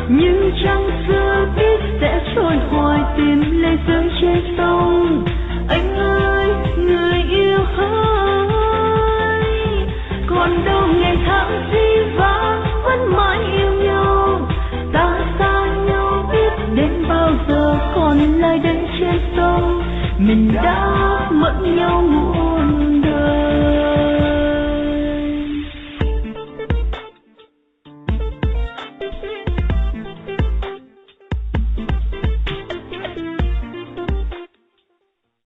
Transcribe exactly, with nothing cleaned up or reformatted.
nhưng chẳng xưa biết sẽ trôi hoài tìm lệ rơi trên sông. Anh ơi người yêu ơi, còn đâu ngày tháng gì vã vẫn mãi yêu nhau. Ta xa nhau biết đến bao giờ còn lại đây trên sông, mình đã mất nhau.